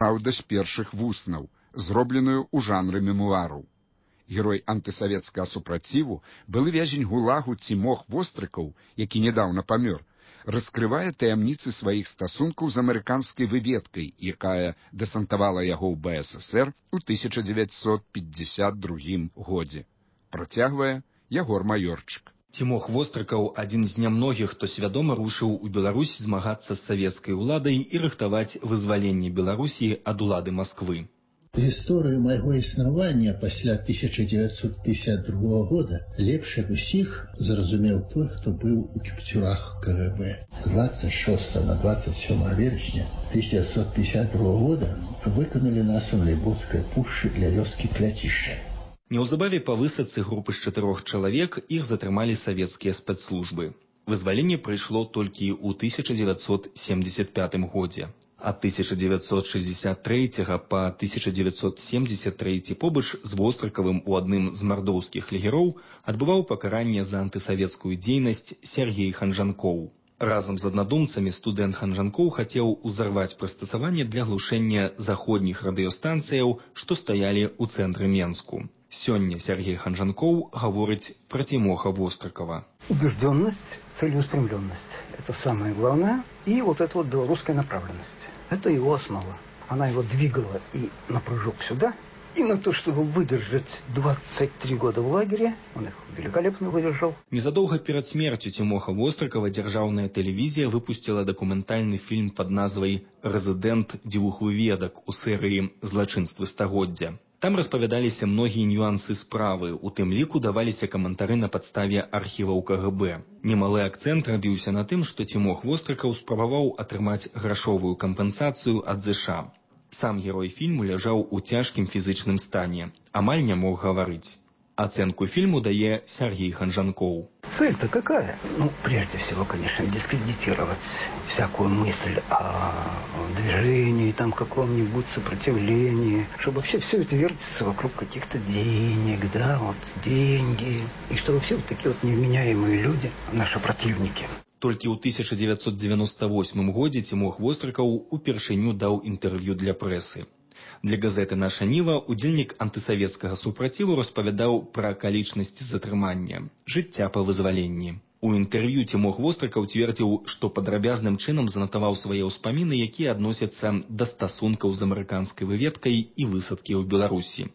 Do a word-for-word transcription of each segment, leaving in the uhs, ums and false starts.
праўда з першых вуснаў, зробленую ў жанры мемуару. Герой антысавецкага супраціву, былы вязень гулагу Цімох Вострыкаў, які нядаўна памёр, раскрывае таямніцы сваіх стасункаў з амерыканскай выведкай, якая дэсантавала яго ў бэ эс эс ер у тысяча дзевяцьсот пятьдесят другім годзе. Працягвае Ягор Маёрчык. Цімох Вострыкаў – адзін з нямногіх, хто свядома рушыў у Беларусь змагацца з савецкай уладай і рыхтаваць вызваленне Беларусі ад улады Масквы. Гісторыю майго існавання пасля тысяча дзевяцьсот пятьдесят другого года лепш ад усіх зразумеў той, хто быў у кіпцюрах ка гэ бэ. З двадцать шостого на двадцать седьмое вересня тысяча девятьсот пятьдесят другого года выканалі нас у Лейбоцкай пушчы для вёскі Кляцішча. Неўзабаве па высадцы групы з чатырох чалавек іх затрымалі савецкія спецслужбы. Вызваленне прыйшло толькі ў тысяча дзевяцьсот семьдесят пятым годзе. Ад тысяча дзевяцьсот шэсцьдзесят трэцяга па тысяча дзевяцьсот семьдесят трэці побач з Вострыкавым у адным з мардоўскіх лагероў адбываў пакаранне за антысавецкую дзейнасць Сергей Ханжанкоў. Разам з аднадумцамі студэнт Ханжанкоў хацеў узарваць прыстасаванне для глушэння заходніх радыёстанцыяў, што стаялі ў цэнтры Менску. Сёння Сергей Ханжанкоў гаворыць пра Цімоха Вострыкава. Убежденность, целеустремленность – это самое главное. И вот эта вот белорусская направленность. Это его основа. Она его двигала и на прыжок сюда, и на то, чтобы выдержать двадцать три года в лагере. Он их великолепно выдержал. Незадолго перед смертью Цімоха Вострыкава дзяржаўная тэлевізія выпустила документальный фильм под назвай «Резидент дзвюх выведак» у серыі «Злачынствы стагоддзя». Там распавядаліся многія нюансы справы, у тым ліку даваліся каментары на падставе архіваў ка гэ бэ. Немалы акцэнт рабіўся на тым, што Цімох Вострыкаў спрабаваў атрымаць грашовую кампенсацыю ад зэ ша. Сам герой фільму ляжаў у цяжкім фізычным стане, амаль не мог гаварыць. Оценку фильму дае Сергей Ханжанкоў. Цель-то какая? Ну, прежде всего, конечно, дискредитировать всякую мысль о движении, там, каком-нибудь сопротивлении, чтобы вообще все это вертится вокруг каких-то денег, да, вот, деньги, и чтобы все вот такие вот невменяемые люди, наши противники. Толькі ў тысяча дзевяцьсот девяносто восьмым годзе Цімох Вострыкаў упершыню даў інтэрв'ю для прэсы. Для газеты «Наша Ніва» удзельнік антысавецкага супраціву распавядаў пра акалічнасці затрымання, жыцця па вызваленні. У інтэрв'ю Цімох Вострыкаў цвердзіў, што падрабязным чынам занатаваў свае ўспаміны, якія адносяцца да стасункаў з амерыканскай выведкай і высадкі ў Беларусі.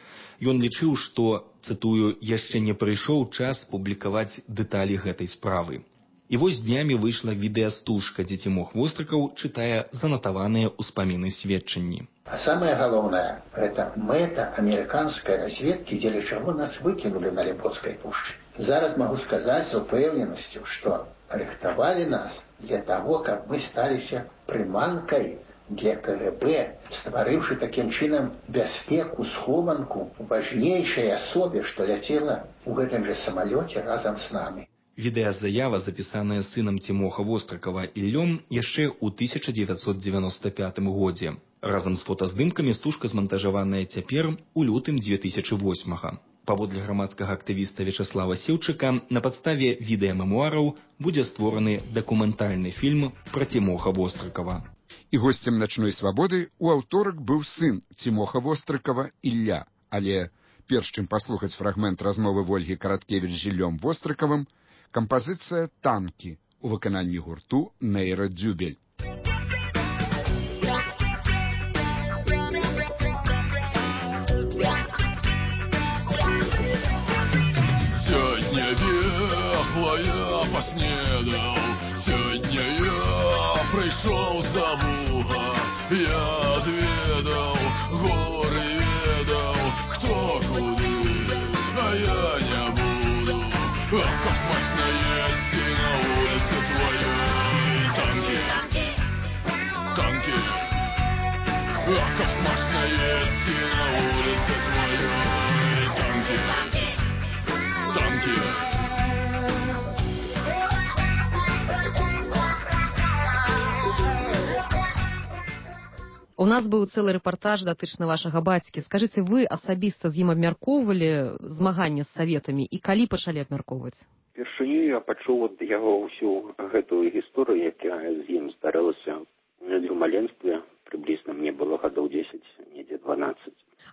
Ён лічыў, што, цытую, «яшчэ не прыйшоў час публікаваць дэталі гэтай справы». І вось днямі выйшла відэастужка, дзе Цімох Вострыкаў чытае занатаваныя ўспаміны сведчанні. А самое главное, это мэта американской разведки, дзеля чего нас выкинули на Лейбоцкой пушче. Зараз могу сказать с упевненностью, что рыхтовали нас для того, как мы сталіся приманкой для ка гэ бэ, стварыўшы таким чынам бяспеку, схованку важнейшей особе, что ляцела у гэтым же самолете разом с нами. Відэазаява, запісаная сынам Цімоха Вострыкава Іллём яшчэ ў тысяча дзевяцьсот девяносто пятым годзе. Разам з фотаздымкамі стужка змантажаваная цяпер у лютым две тысячи восьмага. Паводле грамадскага актывіста Вячаслава Сеўчыка, на падставе відэамемуараў будзе створаны дакументальны фільм пра Цімоха Вострыкава. І госцем «Начной свабоды» у аўторак быў сын Цімоха Вострыкава Ілля. Але перш чым паслухаць фрагмент размовы Вольгі Караткевіч з Іллём Вострыкавым, кампазіцыя «Танкі» у выкананні гурту «Нейра Дзюбель». Сёння вехла я паснедаў, сёння я прыйшоў за Буга, я адведаў, горы ведаў, хто куды, а я не буду. Ах, как смачно есть и на улице твоей танки, танки. Ах, как смачно есть и на улице твоей танки, танки. У нас быў цэлы рэпартаж датычна вашага бацькі. Скажыце, вы асабіста з ім абмяркоўвалі змаганне з саветамі і калі пачалі абмяркоўваць? Першыню я пачуў ад яго ўсю гэтую гісторыю, якая з ім здарылася ў маленстве. Прыблізна мне было гадоў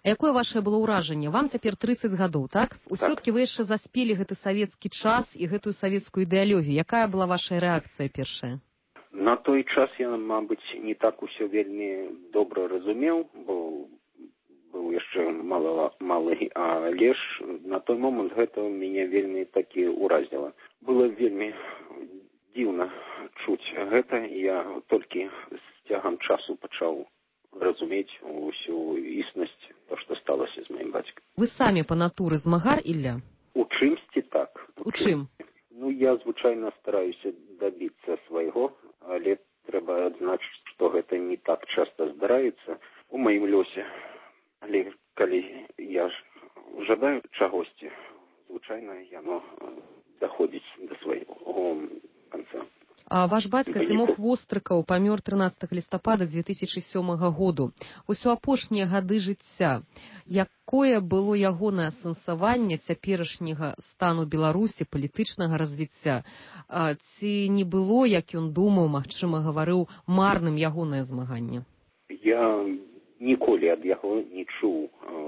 А якое ваше было ўражанне? Вам цяпер трыццаць гадоў, так? Усё-таки вы яшчэ заспелі гэты савецкі час і гэтую савецкую ідэалогію. Якая была ваша рэакцыя першая? На той час я, мабыць, не так усё вельмі добра разумеў, бо быў яшчэ мала, малы, але ж на той момант гэта мяне вельмі такі ўразіла. Было вельмі дзіўна чуць гэта, я толькі з цягам часу пачаў разумець усю існасць, то, што сталася з маім бацькам. Вы самі па натуры змагар, Ілля? У чымсьці так. У чым? Ну, я звычайна стараюся дабіцца свайго, але трэба адзначыць, што гэта не так часта здараецца у маім лёсе. Але калі я жадаю чагосьці, звычайна яно даходзіць да свайго канца. А ваш бацька Цімох Вострыкаў памёр трынаццатага лістапада дзве тысячы сёмага году. Вось у апошнія гады жыцця, якое было ягонае асэнсаванне цяперашняга стану Беларусі, палітычнага развіцця? Ці не было, як ён думаў, магчыма, гаварыў, марным ягонае змаганне? Я ніколі ад яго не чуў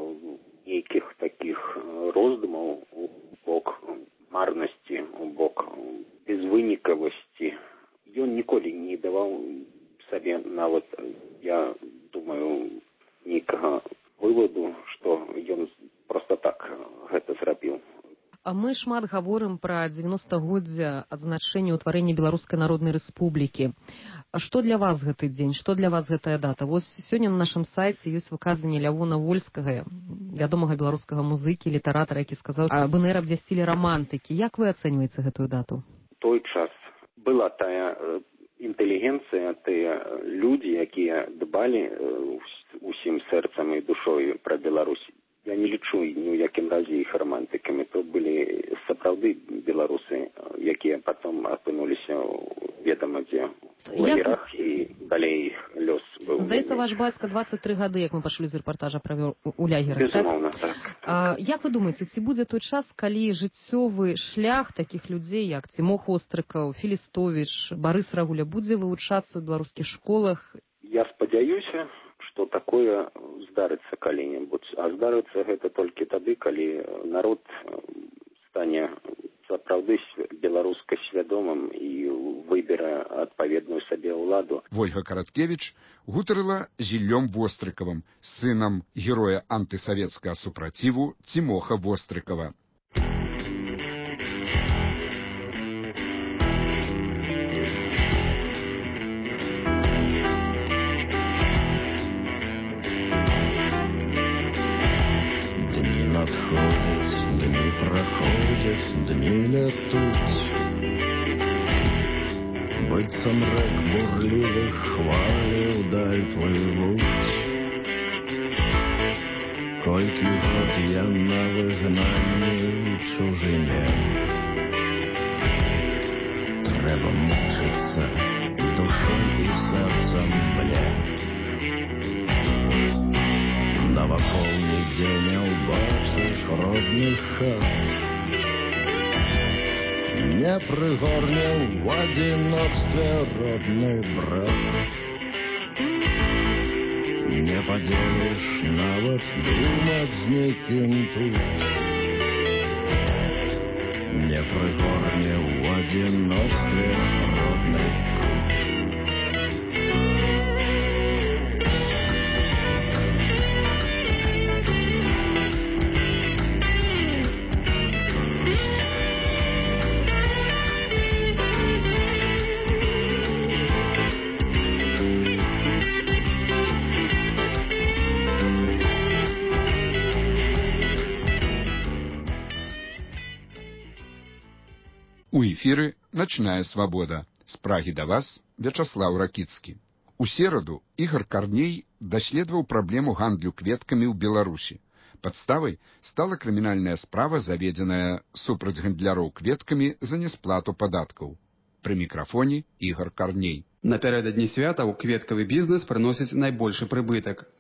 нейкіх такіх роздумаў у бок марнасці, у бок безвынікавасці. Ён ніколі не даваў сабе нават, я думаю, нейкага вываду, што ён проста так гэта зрабіў. А мы шмат гаворым пра дзевяностагоддзе адзначэння ўтварэння Беларускай Народнай Рэспублікі. А што для вас гэты дзень? Што для вас гэтая дата? Вось сёння на нашым сайце ёсць выказванне Лявона Вольскага, вядомага беларускага музыкі, літаратара, які сказаў, а БНР абвясцілі рамантыкі. Як вы ацэньваеце гэтую дату? Той час была тая інтэлігенцыя, тыя людзі, якія дбалі усім сэрцам і душою пра Беларусь. Я не лічу ні ў якім разе іх рамантыкамі. То былі сапраўды беларусы, якія потом апынуліся ведама дзе у лагерах, і далей іх лёс быў. Здаецца, ваш бацька дваццаць тры гады, як мы пачулі з рэпартажа, правёў у лягерах, безумоўна, так? так. А, як вы думаеце, ці будзе той час, калі жыццёвы шлях такіх людзей, як Цімох Вострыкаў, Філістовіч, Барыс Рагуля, будзе вывучацца ў беларускіх школах? Я спадзяюся, што такое здарыцца калі-небудзь. А здарыцца гэта толькі тады, калі народ стане сапраўды беларуска свядомым і выбере адпаведную сабе ўладу. Вольга Караткевіч гутарыла з Іллём Вострыкавым, сынам героя антысавецкага супраціву Цімоха Вострыкава. Дні проходять, дні летуть, быццам рэк бурлівых хвалей даль плывуць. Колькі год я на выгнанні ў чужыне, трэба мучыцца душой і сэрцам мне. Навакол нідзе не ўбачыш родных хат, не прыгорне ў адзіноцтве родны брат. Не падзеліш нават думаць з нейкім тут, не прыгорне ў адзіноцтве родны кут. У эфіры «Начная свабода». З Прагі да вас Вячаслаў Ракіцкі. У сераду Ігар Карней даследаваў праблему гандлю кветкамі ў Беларусі. Падставай стала крымінальная справа, заведзеная супраць гандляроў кветкамі за несплату падаткаў. Пры мікрафоне Ігар Карней. Напярэдадні святаў кветкавы бізнес прыносіць найбольшы прыбытак.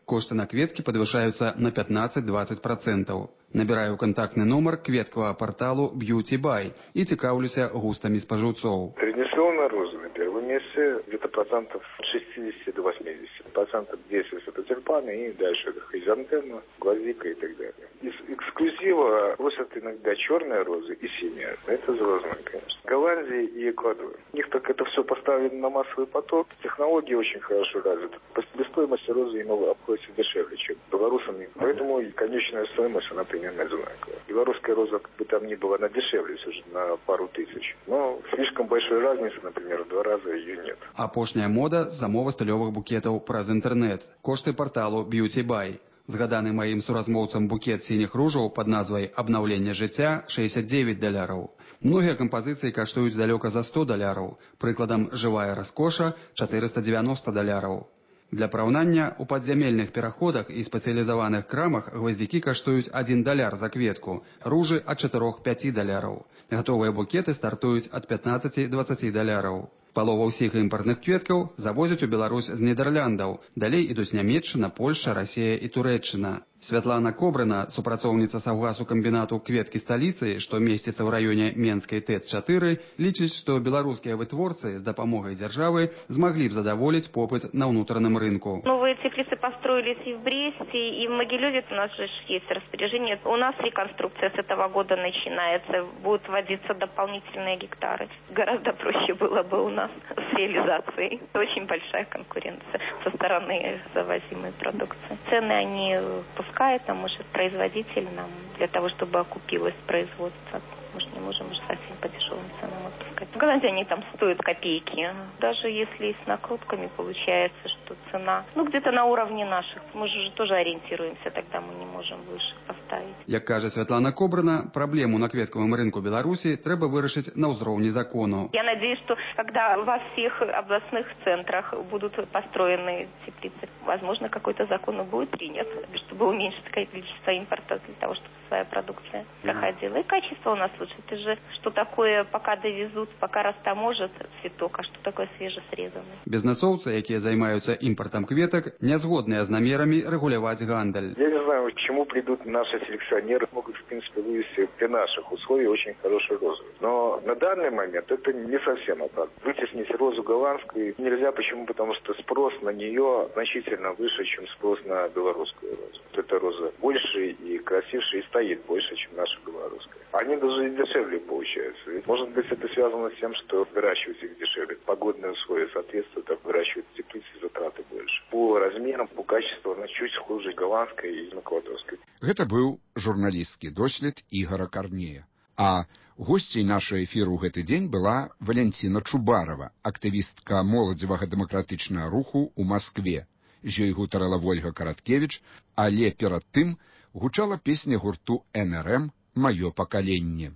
Кошты на кветкі падвышаюцца на пятнаццаць-дваццаць процентаў. Набіраю контактны нумар кветкавага порталу Beauty Buy и цікаўлюся густамі спажыўцоў. Традиционная роза на первом месте где-то процентов шестьдесят до восьмидесяти. Процентов десять это тюльпаны и дальше это хризантема, гвоздика и так далее. Из эксклюзива просят иногда черные розы и синие. Это звездные, конечно. Голландия и Эквадор. У них так это все поставлено на массовый поток. Технологии очень хорошо развиты. По себестоимости розы им обходится дешевле, чем белорусами. Поэтому и конечная стоимость, она примерно одинаковая. Белорусская роза, как бы там ни было, она дешевле все же на пару тысяч. Но слишком большой разницы, например, в два раза ее нет. Апошняя мода – замова стылёвых букетаў праз інтэрнэт. Кошты порталу Beauty Buy. Згаданы маім суразмоўцам букет сініх ружаў пад назвай «Абнаўленне жыцця» шэсцьдзесят девять даляраў. Многія кампазіцыі каштуюць далёка за сто даляраў. Прыкладам, жывая раскоша – чатырыста дзевяноста даляраў. Для параўнання, у падзямельных пераходах і спецыялізаваных крамах гваздзікі каштуюць адзін даляр за кветку, ружы ад чатырох-пяці даляраў. Гатовыя букеты стартуюць ад пятнаццаці-дваццаці даляраў. Палова ўсіх імпартных кветкаў завозяць у Беларусь з Нідэрляндаў. Далей ідуць Нямецчына, Польша, Расія і Турэччына. Святлана Кобрына, супрацоўніца саўгасу камбінату «Кветкі сталіцы», што месціцца ў раёне Менскай ТЭЦ чатыры, лічыць, што беларускія вытворцы з дапамогай дзяржавы змаглі б задаволіць попыт на ўнутраным рынку. Новые теплицы построились и в Бресте, и в Могилеве. У нас же есть распоряжение. У нас реконструкция с этого года начинается. Будут вводиться дополнительные гектары. Гораздо проще было бы у нас с реализацией. Очень большая конкуренция со стороны завозимой продукции. Цены они пускают, там может производитель нам для того, чтобы окупилось производство. Мы же не можем уже совсем по дешевым ценам отпускать. В Голландии они там стоят копейки. Даже если с накрутками получается, что цена, ну, где-то на уровне наших. Мы же тоже ориентируемся, тогда мы не можем выше поставить. Як кажа Святлана Кобрына, праблему на кветкавым рынку Беларусі трэба вырашыць на ўзроўні закону. Я надеюсь, что когда во всех областных центрах будут построены теплицы, возможно, какой-то закон будет принят, чтобы уменьшить количество импорта для того, чтобы своя продукция проходила. И качество у нас лучше. Это же что такое, пока довезут, пока растаможат цветок, а что такое свежесрезанный. Бізнесоўцы, якія займаюцца імпартам кветак, не згодныя з намерамі рэгуляваць гандаль. Я не знаю, к чему придут наши селекционеры. Могут, в принципе, вывести при наших условиях очень хорошую розу. Но на данный момент это не совсем оправдано. Вытеснить розу голландскую нельзя. Почему? Потому что спрос на нее значительно выше, чем спрос на белорусскую розу. Эта роза больше и красивше, и стоит больше, чем наша белорусская. Они даже и дешевле получаются. Может быть, это связано с тем, что выращивать их дешевле. Погодные условия соответствуют, а выращивать теплицы затраты больше. По размерам, по качеству она чуть хуже голландской и эквадорской. Гэта быў журналістскі дослед Ігора Карнея. А госцей нашага эфіру ў гэты дзень была Валянціна Чубарова, актывістка моладзевага дэмакратычнага руху ў Маскве. З ёй гутарала Вольга Караткевіч, але перад тым гучала песня гурту эн эр эм «Маё пакаленне».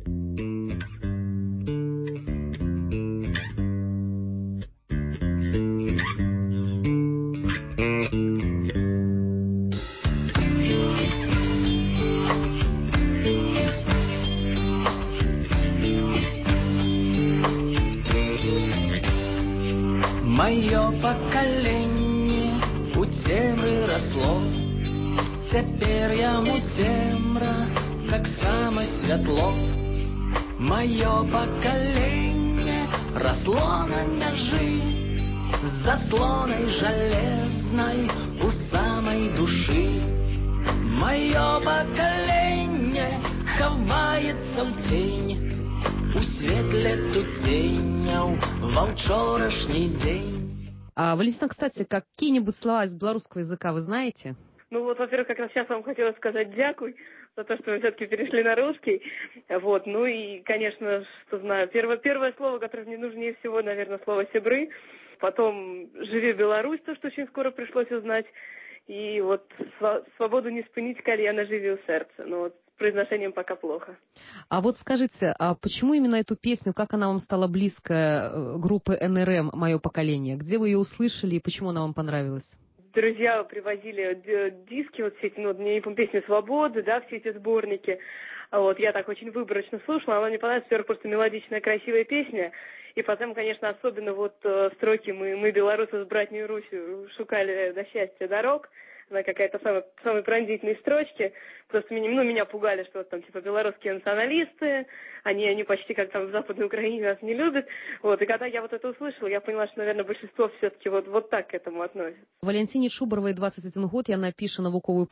Мое поколение у цемры росло, теперь яму цемра, как само святло. Мое поколение росло на межи, заслоной железной у самой души. Мое поколение ховается в тень, у светле тутеняў во вчорашний день. А, Валентина, кстати, какие-нибудь слова из белорусского языка вы знаете? Ну вот, во-первых, как раз сейчас вам хотела сказать дякуй за то, что вы все-таки перешли на русский. Вот, ну и, конечно, что знаю, первое, первое слово, которое мне нужнее всего, наверное, слово «себры». Потом «Живи Беларусь», то, что очень скоро пришлось узнать. И вот «Свободу не спынить, коли она живе у сердца». Ну вот, с произношением пока плохо. А вот скажите, а почему именно эту песню, как она вам стала близкая, группы эн эр эм «Мое поколение»? Где вы ее услышали и почему она вам понравилась? Друзья привозили диски, вот все эти, ну, мне не помню, песни «Свободы», да, все эти сборники. Вот, я так очень выборочно слушала, она мне понравилась, во-первых, просто мелодичная, красивая песня. И потом, конечно, особенно вот строки «Мы, мы белорусы с братней Русью шукали до счастья дорог». на какая-то самая, самые пронзительные строчки. Просто меня, ну, меня пугали, что вот там типа белорусские националисты, они, они почти как там в Западной Украине нас не любят. Вот, и когда я вот это услышала, я поняла, что, наверное, большинство все-таки вот, вот так к этому относится. Валентине Шубаровой двадцать один год, яна піша навуковую